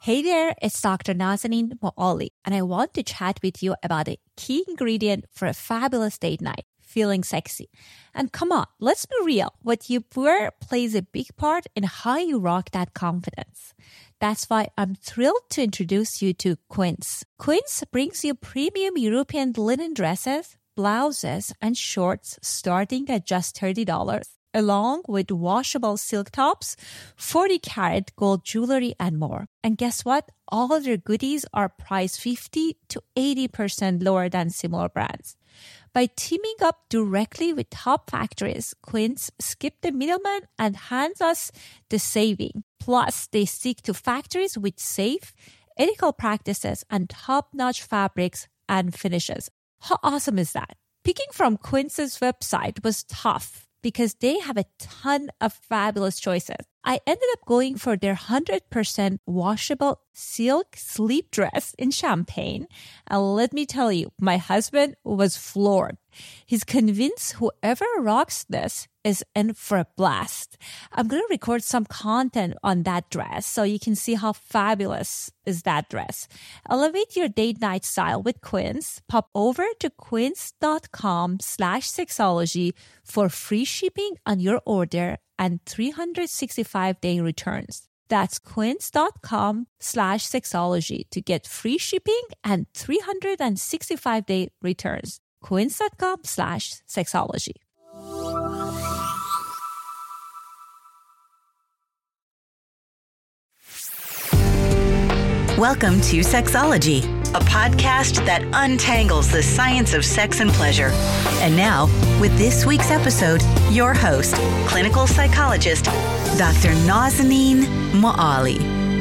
Hey there, it's Dr. Nazanin Moali, and I want to chat with you about a key ingredient for a fabulous date night, feeling sexy. And come on, let's be real. What you wear plays a big part in how you rock that confidence. That's why I'm thrilled to introduce you to Quince. Quince brings you premium European linen dresses, blouses, and shorts starting at just $30, along with washable silk tops, 40-karat gold jewelry, and more. And guess what? All of their goodies are priced 50 to 80% lower than similar brands. By teaming up directly with top factories, Quince skipped the middleman and hands us the saving. Plus, they stick to factories with safe, ethical practices and top-notch fabrics and finishes. How awesome is that? Picking from Quince's website was tough because they have a ton of fabulous choices. I ended up going for their 100% washable silk sleep dress in champagne. And let me tell you, my husband was floored. He's convinced whoever rocks this is in for a blast. I'm going to record some content on that dress so you can see how fabulous is that dress. Elevate your date night style with Quince. Pop over to quince.com/sexology for free shipping on your order and 365-day returns. That's quince.com/sexology to get free shipping and 365-day returns. Quince.com/sexology. Welcome to Sexology, a podcast that untangles the science of sex and pleasure. And now, with this week's episode, your host, clinical psychologist, Dr. Nazanin Moali.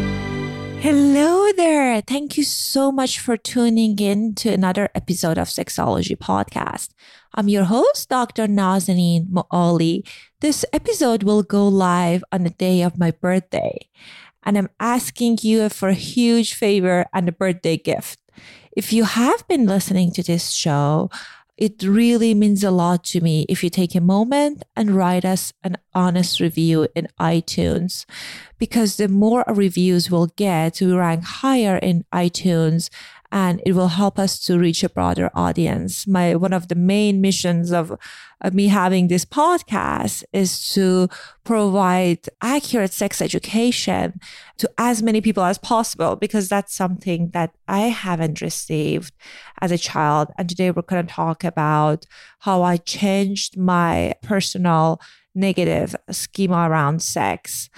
Hello there. Thank you so much for tuning in to another episode of Sexology Podcast. I'm your host, Dr. Nazanin Moali. This episode will go live on the day of my birthday. And I'm asking you for a huge favor and a birthday gift. If you have been listening to this show, it really means a lot to me if you take a moment and write us an honest review in iTunes, because the more reviews we'll get, we rank higher in iTunes, and it will help us to reach a broader audience. One of the main missions of me having this podcast is to provide accurate sex education to as many people as possible, because that's something that I haven't received as a child. And today we're going to talk about how I changed my personal negative schema around sex.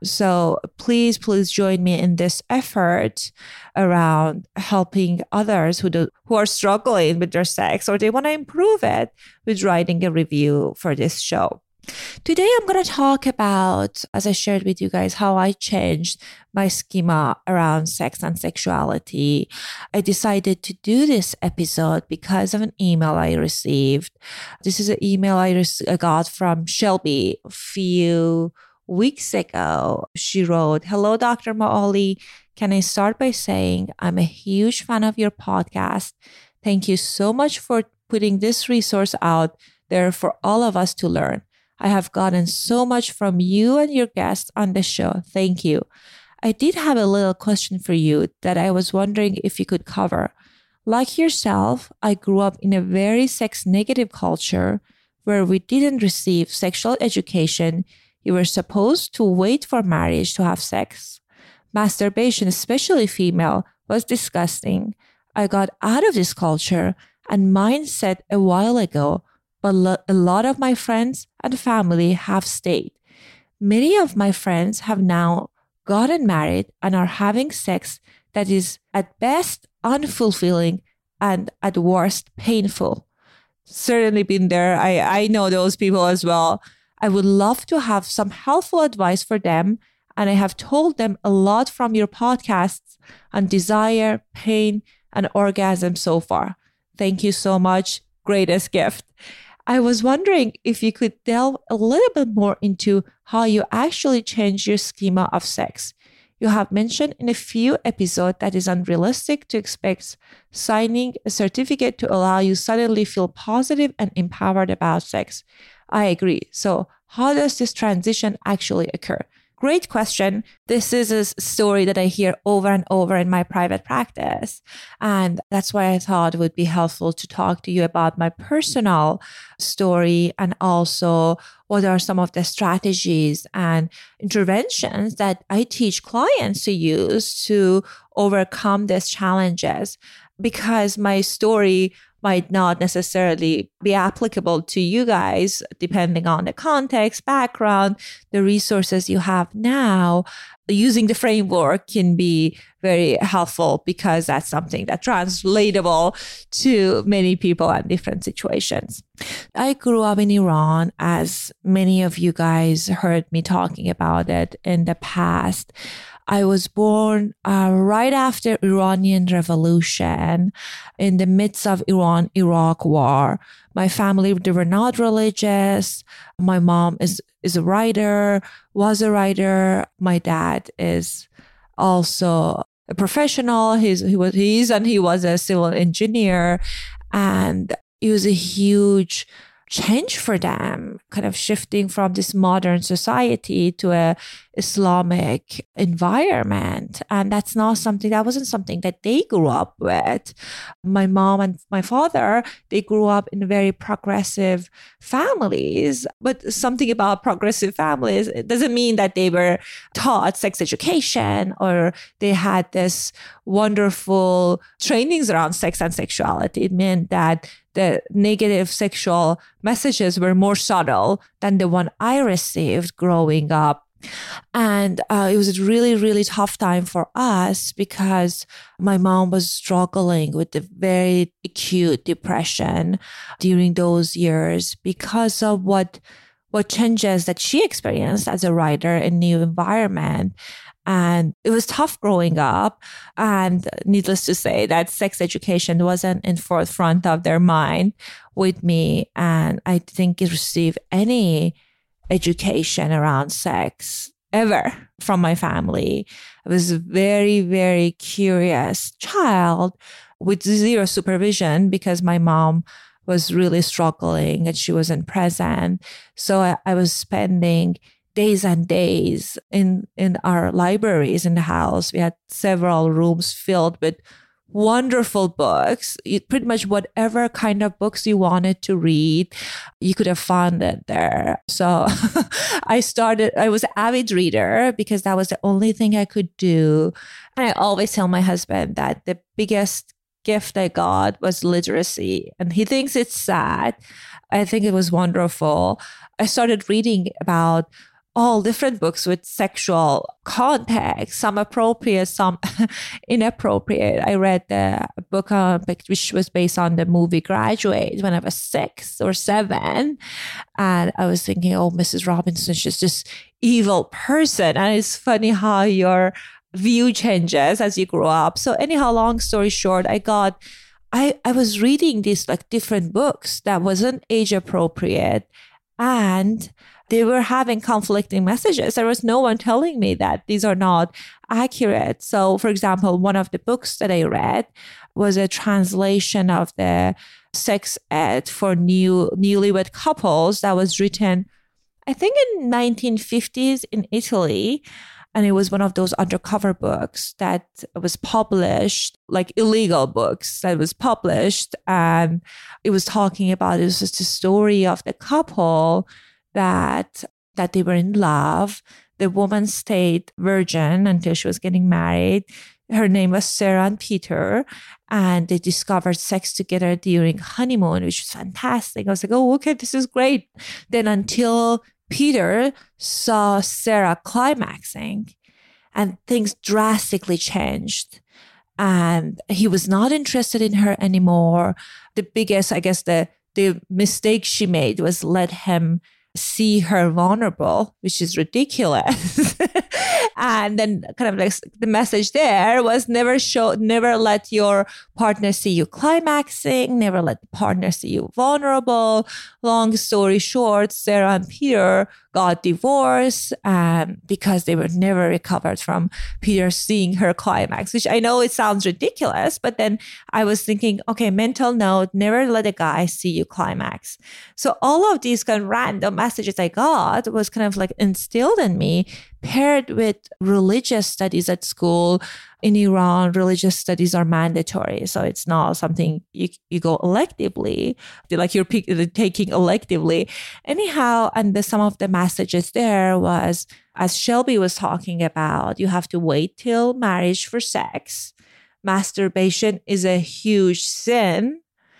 So please join me in this effort around helping others who are struggling with their sex or they want to improve it with writing a review for this show. Today, I'm going to talk about, as I shared with you guys, how I changed my schema around sex and sexuality. I decided to do this episode because of an email I received. This is an email I got from Shelby a few weeks ago. She wrote, "Hello, Dr. Moali. Can I start by saying I'm a huge fan of your podcast. Thank you so much for putting this resource out there for all of us to learn. I have gotten so much from you and your guests on the show. Thank you. I did have a little question for you that I was wondering if you could cover. Like yourself, I grew up in a very sex-negative culture where we didn't receive sexual education. You were supposed to wait for marriage to have sex. Masturbation, especially female, was disgusting. I got out of this culture and mindset a while ago, but a lot of my friends and family have stayed. Many of my friends have now gotten married and are having sex that is at best unfulfilling and at worst painful." Certainly been there. I know those people as well. I would love to have some helpful advice for them, and I have told them a lot from your podcasts on desire, pain, and orgasm so far. Thank you so much. Greatest gift. I was wondering if you could delve a little bit more into how you actually change your schema of sex. You have mentioned in a few episodes that it's unrealistic to expect signing a certificate to allow you suddenly feel positive and empowered about sex. I agree. So how does this transition actually occur? Great question. This is a story that I hear over and over in my private practice. And that's why I thought it would be helpful to talk to you about my personal story and also what are some of the strategies and interventions that I teach clients to use to overcome these challenges. Because my story might not necessarily be applicable to you guys, depending on the context, background, the resources you have now. Using the framework can be very helpful because that's something that's translatable to many people and different situations. I grew up in Iran, as many of you guys heard me talking about it in the past. I was born right after Iranian Revolution, in the midst of Iran-Iraq war. My family, they were not religious. My mom is a writer, was a writer. My dad is also a professional. He was a civil engineer, and it was a huge change for them, kind of shifting from this modern society to a Islamic environment. And that wasn't something that they grew up with. My mom and my father, they grew up in very progressive families, but something about progressive families, it doesn't mean that they were taught sex education or they had this wonderful trainings around sex and sexuality. It meant that the negative sexual messages were more subtle than the one I received growing up. And it was a really, really tough time for us because my mom was struggling with the very acute depression during those years because of what changes that she experienced as a writer in new environment. And it was tough growing up. And needless to say, that sex education wasn't in forefront of their mind with me. And I didn't receive any education around sex ever from my family. I was a very, very curious child with zero supervision because my mom was really struggling and she wasn't present. So I was spending days and days in our libraries in the house. We had several rooms filled with wonderful books. Pretty much whatever kind of books you wanted to read, you could have found it there. So I was an avid reader because that was the only thing I could do. And I always tell my husband that the biggest gift I got was literacy. And he thinks it's sad. I think it was wonderful. I started reading about all different books with sexual context, some appropriate, some inappropriate. I read the book which was based on the movie Graduate when I was 6 or 7. And I was thinking, oh, Mrs. Robinson, she's this evil person. And it's funny how your view changes as you grow up. So anyhow, long story short, I was reading these like different books that wasn't age appropriate. And they were having conflicting messages. There was no one telling me that these are not accurate. So, for example, one of the books that I read was a translation of the sex ed for newlywed couples that was written, I think, in 1950s in Italy. And it was one of those undercover books that was published, like illegal books that was published. And it was talking about, it was just a story of the couple that they were in love. The woman stayed virgin until she was getting married. Her name was Sarah and Peter, and they discovered sex together during honeymoon, which was fantastic. I was like, oh, okay, this is great. Then until Peter saw Sarah climaxing and things drastically changed. And he was not interested in her anymore. The biggest, I guess, the mistake she made was let him see her vulnerable, which is ridiculous. And then kind of like the message there was never let your partner see you climaxing, never let the partner see you vulnerable. Long story short, Sarah and Peter got divorced because they were never recovered from Peter seeing her climax, which I know it sounds ridiculous, but then I was thinking, okay, mental note, never let a guy see you climax. So all of these kind of random messages I got was kind of like instilled in me, paired with religious studies at school. In Iran, religious studies are mandatory. So it's not something you go electively, like you're taking electively. Anyhow, and some of the messages there was, as Shelby was talking about, you have to wait till marriage for sex. Masturbation is a huge sin.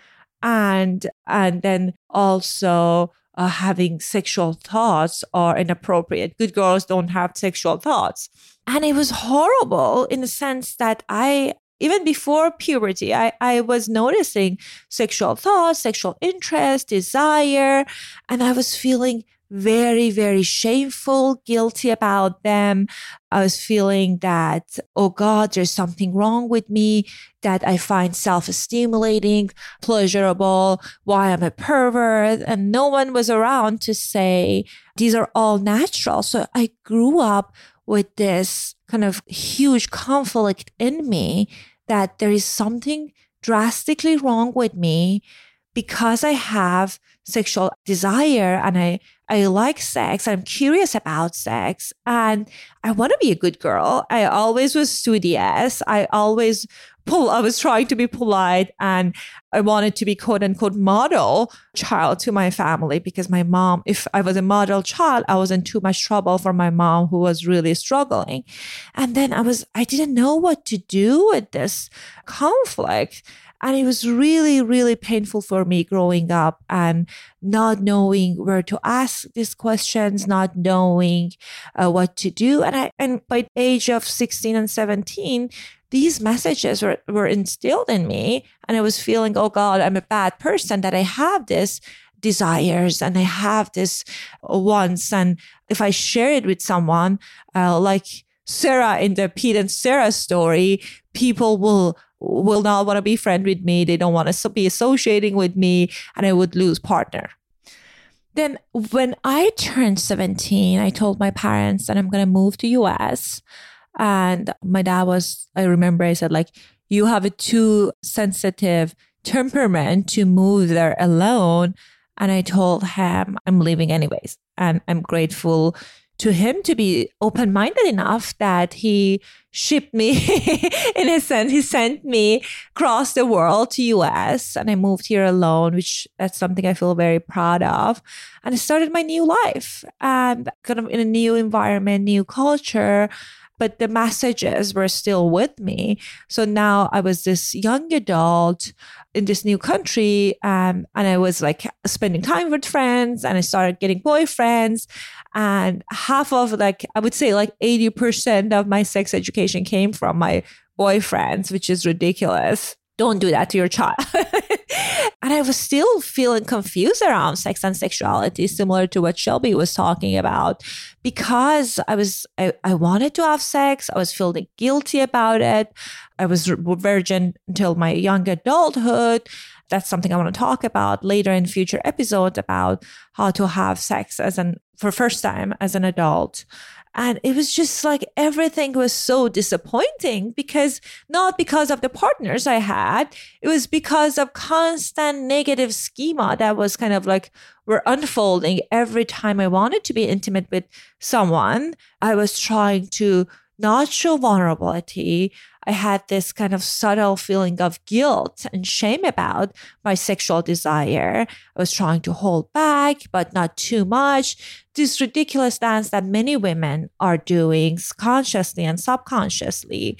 And then also having sexual thoughts are inappropriate. Good girls don't have sexual thoughts. And it was horrible in the sense that even before puberty, I was noticing sexual thoughts, sexual interest, desire, and I was feeling very, very shameful, guilty about them. I was feeling that, oh God, there's something wrong with me that I find self-stimulating, pleasurable, why I'm a pervert. And no one was around to say, these are all natural. So I grew up with this kind of huge conflict in me that there is something drastically wrong with me because I have sexual desire and I like sex. I'm curious about sex and I want to be a good girl. I always was studious. I was trying to be polite and I wanted to be quote unquote model child to my family because my mom, if I was a model child, I was in too much trouble for my mom who was really struggling. And then I didn't know what to do with this conflict. And it was really, really painful for me growing up and not knowing where to ask these questions, not knowing what to do. And by the age of 16 and 17, these messages were instilled in me. And I was feeling, oh God, I'm a bad person, that I have this desires and I have this wants. And if I share it with someone, like Sarah in the Pete and Sarah story, people will not want to be friends with me. They don't want to be associating with me and I would lose partner. Then when I turned 17, I told my parents that I'm going to move to US. And my dad I remember I said, like, you have a too sensitive temperament to move there alone. And I told him I'm leaving anyways. And I'm grateful to him to be open-minded enough that he shipped me, in a sense, he sent me across the world to US and I moved here alone, which that's something I feel very proud of. And I started my new life and kind of in a new environment, new culture, but the messages were still with me. So now I was this young adult in this new country and I was like spending time with friends and I started getting boyfriends. And half of I would say 80% of my sex education came from my boyfriends, which is ridiculous. Don't do that to your child. And I was still feeling confused around sex and sexuality, similar to what Shelby was talking about, because I wanted to have sex. I was feeling guilty about it. I was virgin until my young adulthood. That's something I want to talk about later in future episodes about how to have sex for first time as an adult. And it was just like everything was so disappointing not because of the partners I had. It was because of constant negative schema that was kind of were unfolding every time I wanted to be intimate with someone. I was trying to not show vulnerability. I had this kind of subtle feeling of guilt and shame about my sexual desire. I was trying to hold back, but not too much. This ridiculous dance that many women are doing consciously and subconsciously.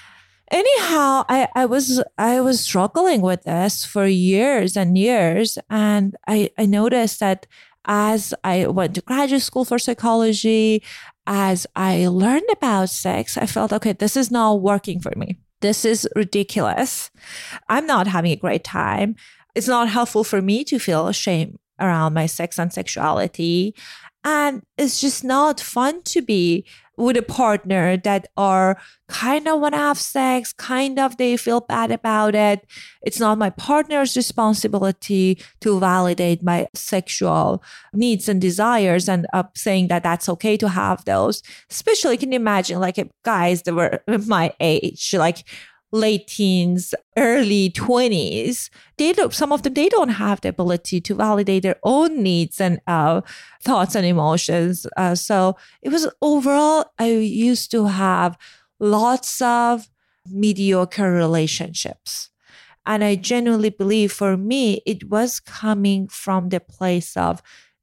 Anyhow, I was struggling with this for years and years. And I noticed that as I went to graduate school for psychology, as I learned about sex, I felt, okay, this is not working for me. This is ridiculous. I'm not having a great time. It's not helpful for me to feel shame around my sex and sexuality. And it's just not fun to be with a partner that are kind of want to have sex, kind of they feel bad about it. It's not my partner's responsibility to validate my sexual needs and desires and saying that that's okay to have those. Especially, can you imagine like guys that were my age, like late teens, early 20s, some of them, they don't have the ability to validate their own needs and thoughts and emotions. So it was overall, I used to have lots of mediocre relationships. And I genuinely believe for me, it was coming from the place of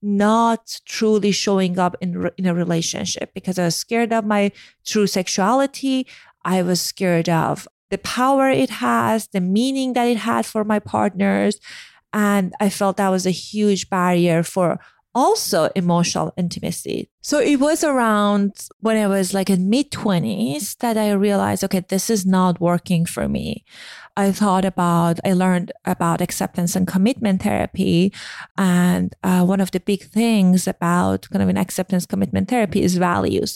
not truly showing up in a relationship because I was scared of my true sexuality. I was scared of the power it has, the meaning that it had for my partners. And I felt that was a huge barrier for also emotional intimacy. So it was around when I was like in mid-20s that I realized, okay, this is not working for me. I learned about acceptance and commitment therapy. And one of the big things about kind of an acceptance commitment therapy is values.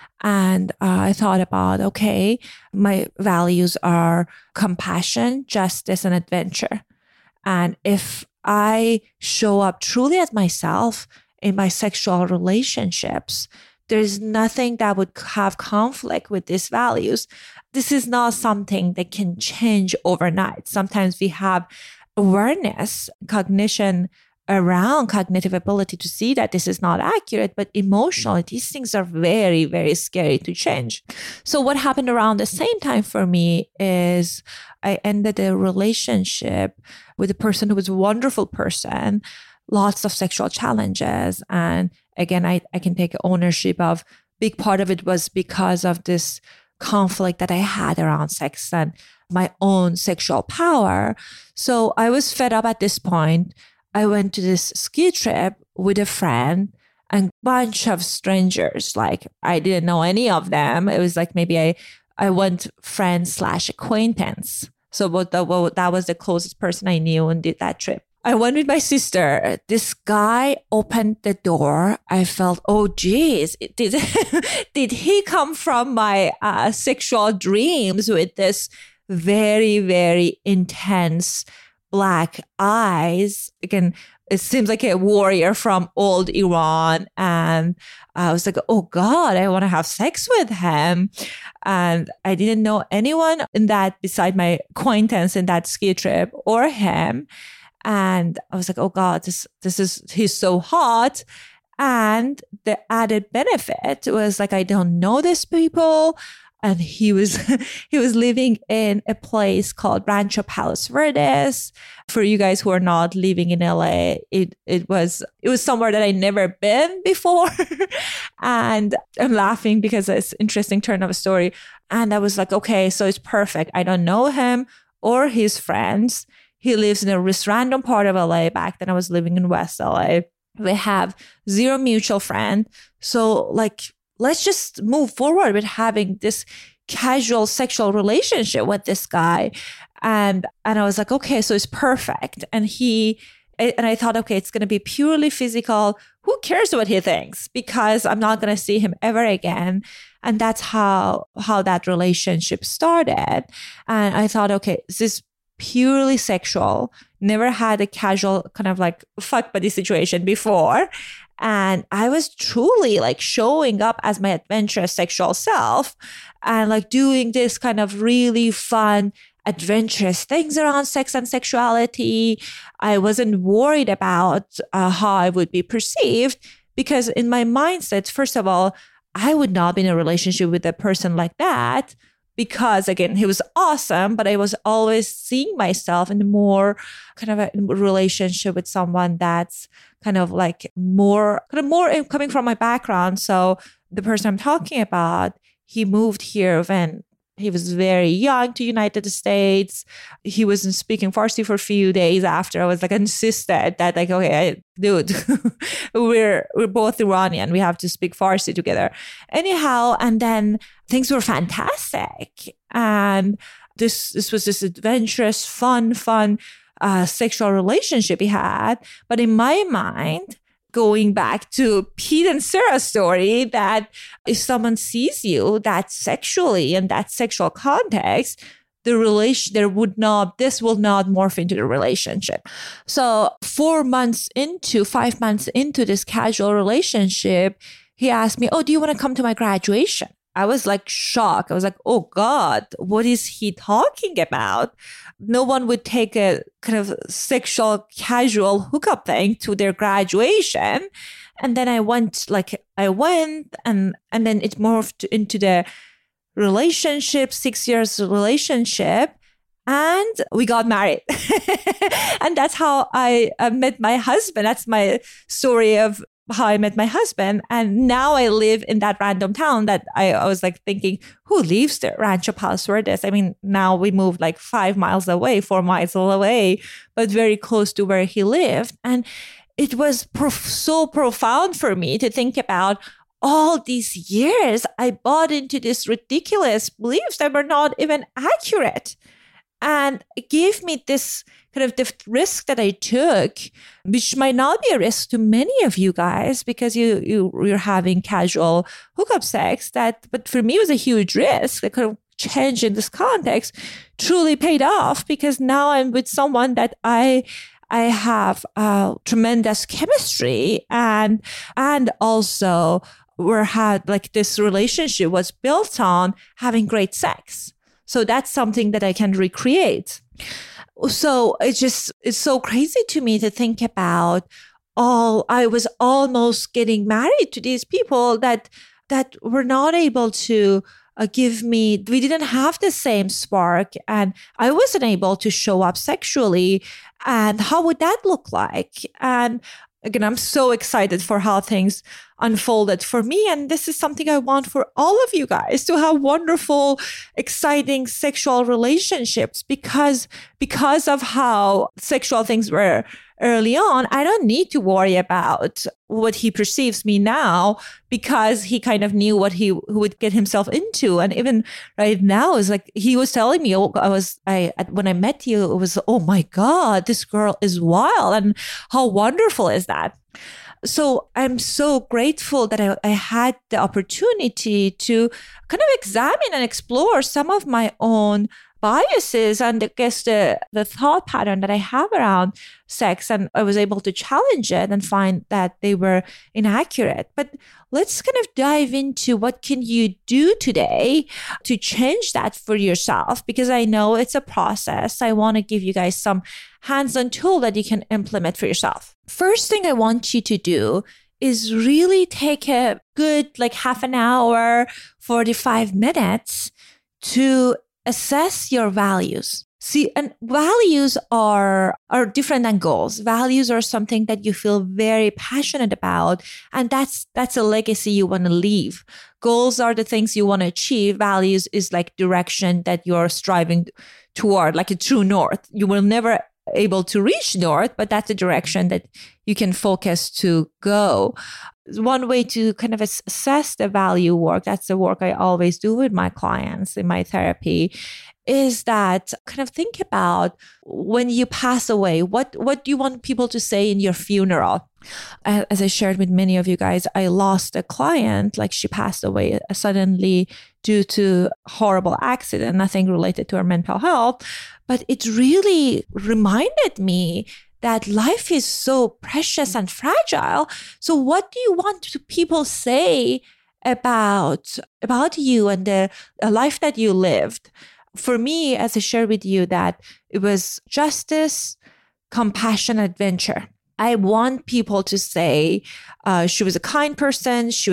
And I thought about, okay, my values are compassion, justice, and adventure. And if I show up truly as myself in my sexual relationships, there's nothing that would have conflict with these values. This is not something that can change overnight. Sometimes we have awareness, cognition around cognitive ability to see that this is not accurate, but emotionally, these things are very, very scary to change. So what happened around the same time for me is I ended a relationship with a person who was a wonderful person, lots of sexual challenges. And again, I can take ownership of big part of it was because of this conflict that I had around sex and my own sexual power. So I was fed up at this point. I went to this ski trip with a friend and a bunch of strangers. Like I didn't know any of them. It was like maybe I went friend/acquaintance. So that was the closest person I knew and did that trip. I went with my sister. This guy opened the door. I felt, oh, geez, did he come from my sexual dreams with this very, very intense black eyes? Again, it seems like a warrior from old Iran. And I was like, oh God, I want to have sex with him. And I didn't know anyone in that beside my acquaintance in that ski trip or him. And I was like, oh God, he's so hot. And the added benefit was like, I don't know these people. And he was living in a place called Rancho Palos Verdes. For you guys who are not living in LA, it was somewhere that I never been before. And I'm laughing because it's an interesting turn of a story. And I was like, okay, so it's perfect. I don't know him or his friends. He lives in this random part of LA. Back then I was living in West LA. We have zero mutual friend. So like, let's just move forward with having this casual sexual relationship with this guy. And I was like, okay, so it's perfect. And I thought, okay, it's going to be purely physical. Who cares what he thinks? Because I'm not going to see him ever again. And that's how that relationship started. And I thought, okay, this is purely sexual. Never had a casual kind of like fuck buddy situation before. And I was truly like showing up as my adventurous sexual self and like doing this kind of really fun, adventurous things around sex and sexuality. I wasn't worried about how I would be perceived because in my mindset, first of all, I would not be in a relationship with a person like that because again, he was awesome, but I was always seeing myself in more kind of a relationship with someone that's kind of more coming from my background. So the person I'm talking about, he moved here when he was very young to United States. He wasn't speaking Farsi for a few days after. I was like insisted that like, okay, dude, we're both Iranian. We have to speak Farsi together. Anyhow, and then things were fantastic. And this was this adventurous, fun, sexual relationship he had. But in my mind, going back to Pete and Sarah's story, that if someone sees you that sexually in that sexual context, this will not morph into the relationship. So 5 months into this casual relationship, he asked me, "Oh, do you want to come to my graduation?" I was like shocked. I was like, "Oh God, what is he talking about?" No one would take a kind of sexual casual hookup thing to their graduation. And then I went and then it morphed into the relationship, 6 years relationship. And we got married. And that's how I met my husband. That's my story of how I met my husband. And now I live in that random town that I was like thinking, who lives there? Rancho Palos Verdes. I mean, now we moved like 4 miles away, but very close to where he lived. And it was so profound for me to think about all these years I bought into these ridiculous beliefs that were not even accurate. And it gave me this kind of the risk that I took, which might not be a risk to many of you guys because you're having casual hookup sex. But for me, it was a huge risk. I could have changed in this context, truly paid off because now I'm with someone that I have tremendous chemistry and also this relationship was built on having great sex. So that's something that I can recreate. So it's so crazy to me to think about I was almost getting married to these people that were not able to we didn't have the same spark and I wasn't able to show up sexually. And how would that look like? And again, I'm so excited for how things unfolded for me. And this is something I want for all of you guys to have wonderful, exciting sexual relationships because of how sexual things were early on. I don't need to worry about what he perceives me now because he kind of knew what he would get himself into. And even right now is like, he was telling me, when I met you, it was, oh my God, this girl is wild. And how wonderful is that? So I'm so grateful that I had the opportunity to kind of examine and explore some of my own biases and I guess the thought pattern that I have around sex. And I was able to challenge it and find that they were inaccurate. But let's kind of dive into what can you do today to change that for yourself, because I know it's a process. I want to give you guys some hands-on tool that you can implement for yourself. First thing I want you to do is really take a good half an hour, 45 minutes to assess your values. See, and values are different than goals. Values are something that you feel very passionate about, and that's a legacy you want to leave. Goals are the things you want to achieve. Values is like direction that you're striving toward, like a true north. You will never able to reach north, but that's a direction that you can focus to go. One way to kind of assess the value work, that's the work I always do with my clients in my therapy, is that kind of think about when you pass away, what do you want people to say in your funeral? As I shared with many of you guys, I lost a client, she passed away suddenly due to horrible accident, nothing related to her mental health. But it really reminded me that life is so precious and fragile. So what do you want people to say about you and the life that you lived? For me, as I shared with you, that it was justice, compassion, adventure. I want people to say she was a kind person, she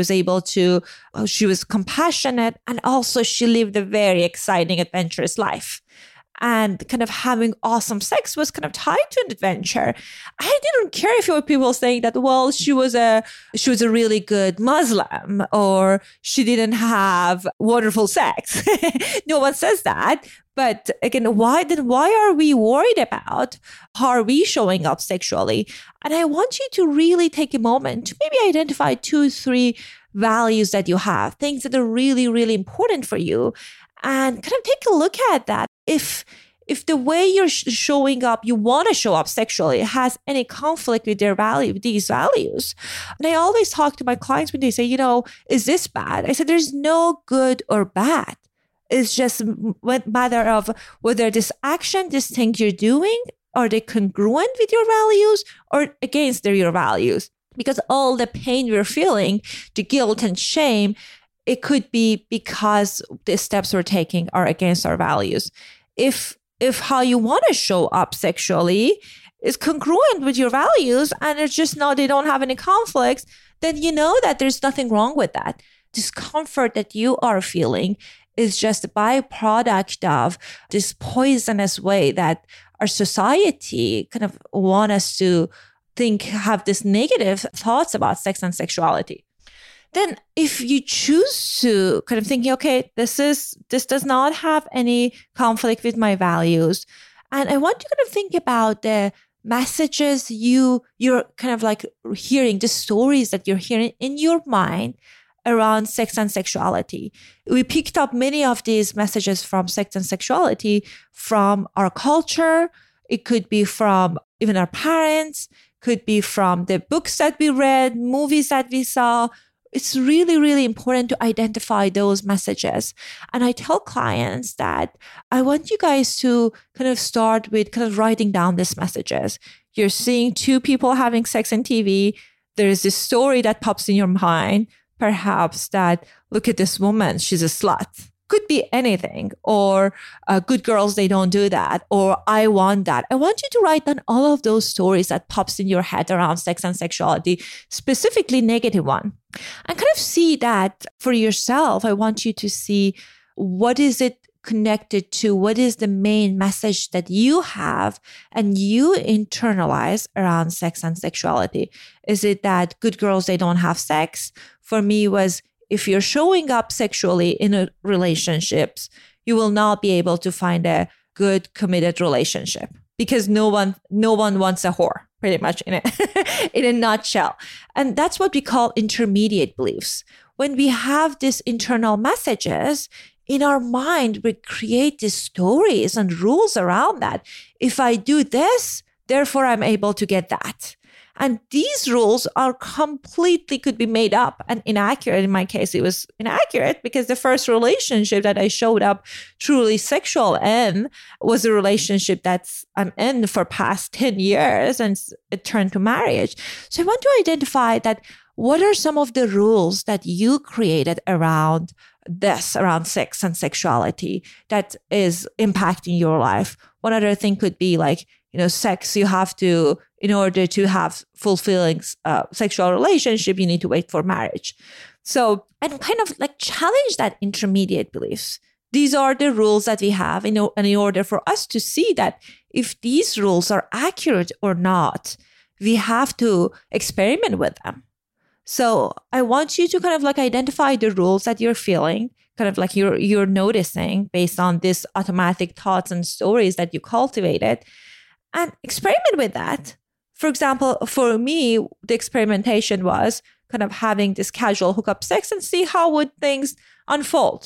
was compassionate, and also she lived a very exciting, adventurous life. And kind of having awesome sex was kind of tied to an adventure. I didn't care if there were people saying that, well, she was a really good Muslim or she didn't have wonderful sex. No one says that. But again, why are we worried about how are we showing up sexually? And I want you to really take a moment to maybe identify 2-3 values that you have, things that are really, really important for you, and kind of take a look at that. If if the way you're showing up, you want to show up sexually, has any conflict with these values. And I always talk to my clients when they say, is this bad? I said, there's no good or bad. It's just a matter of whether this action, this thing you're doing, are they congruent with your values or against your values? Because all the pain we're feeling, the guilt and shame, it could be because the steps we're taking are against our values. If how you want to show up sexually is congruent with your values and it's just they don't have any conflicts, then you know that there's nothing wrong with that. Discomfort that you are feeling is just a byproduct of this poisonous way that our society kind of want us to have this negative thoughts about sex and sexuality. Then if you choose to kind of thinking, okay, this does not have any conflict with my values. And I want you to kind of think about the messages you're kind of like hearing, the stories that you're hearing in your mind around sex and sexuality. We picked up many of these messages from sex and sexuality from our culture. It could be from even our parents, could be from the books that we read, movies that we saw. It's really, really important to identify those messages. And I tell clients that I want you guys to kind of start with kind of writing down these messages. You're seeing two people having sex on TV. There's this story that pops in your mind, perhaps that, look at this woman, she's a slut. Could be anything, or good girls, they don't do that, or I want that. I want you to write down all of those stories that pops in your head around sex and sexuality, specifically negative one, and kind of see that for yourself. I want you to see what is it connected to, what is the main message that you have and you internalize around sex and sexuality. Is it that good girls, they don't have sex? For me was, if you're showing up sexually in relationships, you will not be able to find a good committed relationship because no one wants a whore, pretty much in a nutshell. And that's what we call intermediate beliefs. When we have these internal messages in our mind, we create these stories and rules around that. If I do this, therefore I'm able to get that. And these rules are completely could be made up and inaccurate. In my case, it was inaccurate because the first relationship that I showed up truly sexual in was a relationship I'm in for past 10 years and it turned to marriage. So I want to identify that what are some of the rules that you created around sex and sexuality that is impacting your life. One other thing could be like, sex, you have to, in order to have fulfilling sexual relationship, you need to wait for marriage. So, and kind of like challenge that intermediate beliefs. These are the rules that we have in order for us to see that if these rules are accurate or not, we have to experiment with them. So I want you to kind of like identify the rules that you're feeling, kind of like you're noticing based on these automatic thoughts and stories that you cultivated, and experiment with that. For example, for me, the experimentation was kind of having this casual hookup sex and see how would things unfold.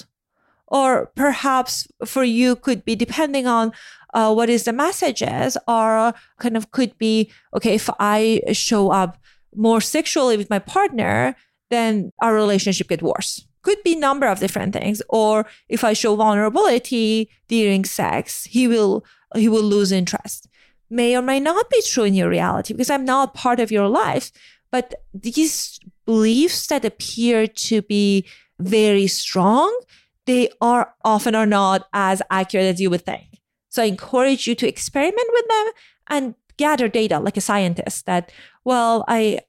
Or perhaps for you could be depending on what is the messages, or kind of could be, okay, if I show up more sexually with my partner, then our relationship gets worse. Could be a number of different things. Or if I show vulnerability during sex, he will lose interest. May or may not be true in your reality because I'm not part of your life. But these beliefs that appear to be very strong, they are often are not as accurate as you would think. So I encourage you to experiment with them and gather data like a scientist that, well,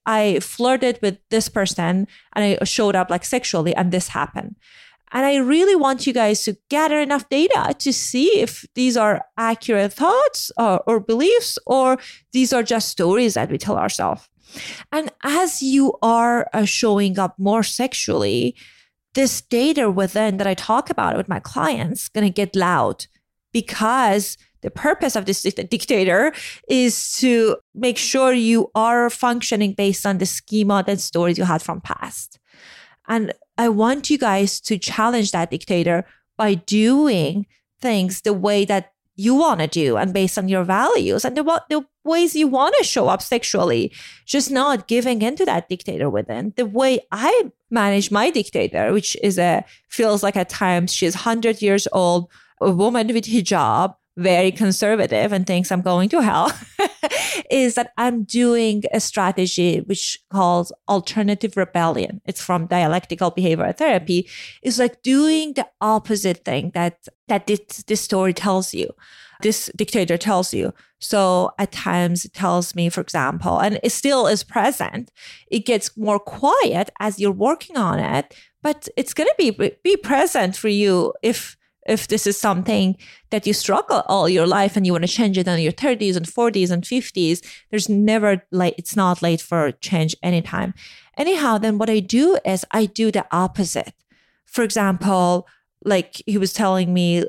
I flirted with this person and I showed up like sexually and this happened. And I really want you guys to gather enough data to see if these are accurate thoughts or beliefs, or these are just stories that we tell ourselves. And as you are showing up more sexually, this data within that I talk about with my clients going to get loud, because the purpose of this dictator is to make sure you are functioning based on the schema and stories you had from past. And I want you guys to challenge that dictator by doing things the way that you want to do and based on your values and the ways you want to show up sexually, just not giving into that dictator within. The way I manage my dictator, which is feels like at times she's 100 years old, a woman with hijab, very conservative and thinks I'm going to hell, is that I'm doing a strategy which calls alternative rebellion. It's from dialectical behavioral therapy. It's like doing the opposite thing that this story tells you, this dictator tells you. So at times it tells me, for example, and it still is present, it gets more quiet as you're working on it, but it's going to be present for you if this is something that you struggle all your life and you want to change it in your 30s and 40s and 50s, there's never late. It's not late for change anytime. Anyhow, then what I do is I do the opposite. For example, like she was telling me,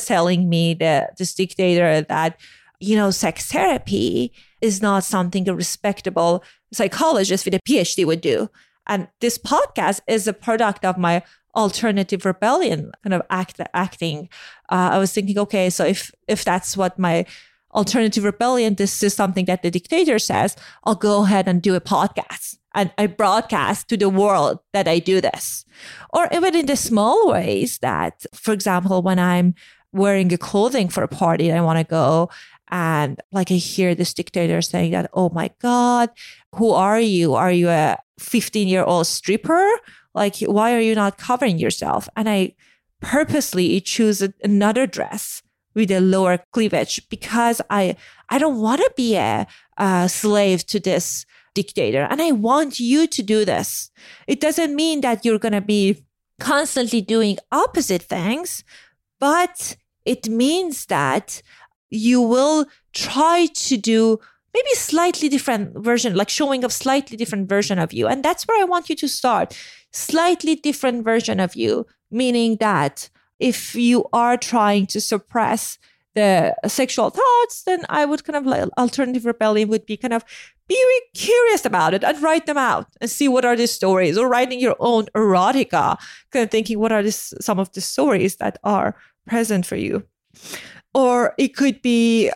this dictator, that, sex therapy is not something a respectable psychologist with a PhD would do. And this podcast is a product of my alternative rebellion kind of acting. I was thinking, okay, so if that's what my alternative rebellion, this is something that the dictator says, I'll go ahead and do a podcast and I broadcast to the world that I do this. Or even in the small ways that, for example, when I'm wearing a clothing for a party and I want to go, and like I hear this dictator saying that, oh my God, who are you? Are you a 15-year-old stripper? Like, why are you not covering yourself? And I purposely choose another dress with a lower cleavage because I don't want to be a slave to this dictator. And I want you to do this. It doesn't mean that you're going to be constantly doing opposite things, but it means that you will try to do maybe slightly different version, like showing a slightly different version of you. And that's where I want you to start. Slightly different version of you, meaning that if you are trying to suppress the sexual thoughts, then I would kind of like alternative rebellion would be kind of be curious about it and write them out and see what are these stories, or writing your own erotica, kind of thinking what are some of the stories that are present for you. Or it could be,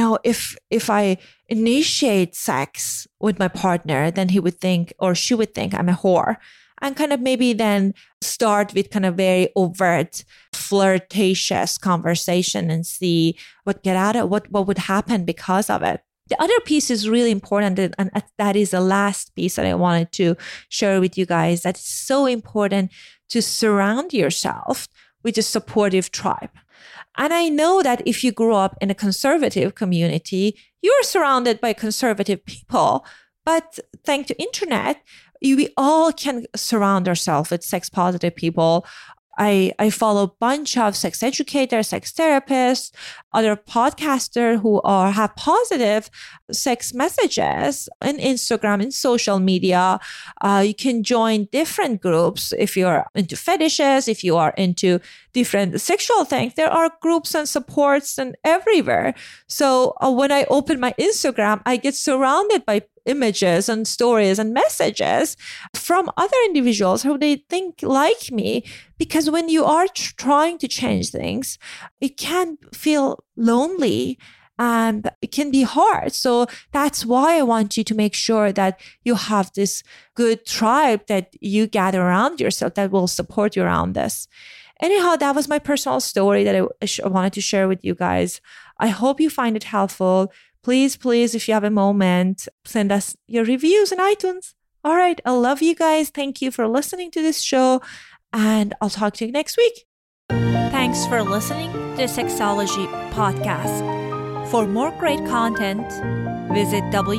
if I initiate sex with my partner, then he would think or she would think I'm a whore. And kind of maybe then start with kind of very overt, flirtatious conversation and see what would happen because of it. The other piece is really important, and that is the last piece that I wanted to share with you guys. That's so important to surround yourself with a supportive tribe. And I know that if you grew up in a conservative community, you're surrounded by conservative people. But thanks to internet, we all can surround ourselves with sex positive people. I follow a bunch of sex educators, sex therapists, other podcasters who have positive sex messages in Instagram, in social media. You can join different groups if you're into fetishes, if you are into different sexual things. There are groups and supports and everywhere. So when I open my Instagram, I get surrounded by images and stories and messages from other individuals who they think like me. Because when you are trying to change things, it can feel lonely and it can be hard. So that's why I want you to make sure that you have this good tribe that you gather around yourself that will support you around this. Anyhow, that was my personal story that I wanted to share with you guys. I hope you find it helpful. Please, if you have a moment, send us your reviews on iTunes. All right. I love you guys. Thank you for listening to this show, and I'll talk to you next week. Thanks for listening to the Sexology Podcast. For more great content, visit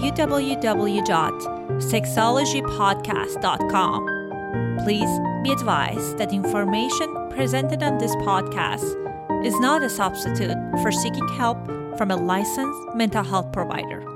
www.sexologypodcast.com. Please be advised that information presented on this podcast is not a substitute for seeking help from a licensed mental health provider.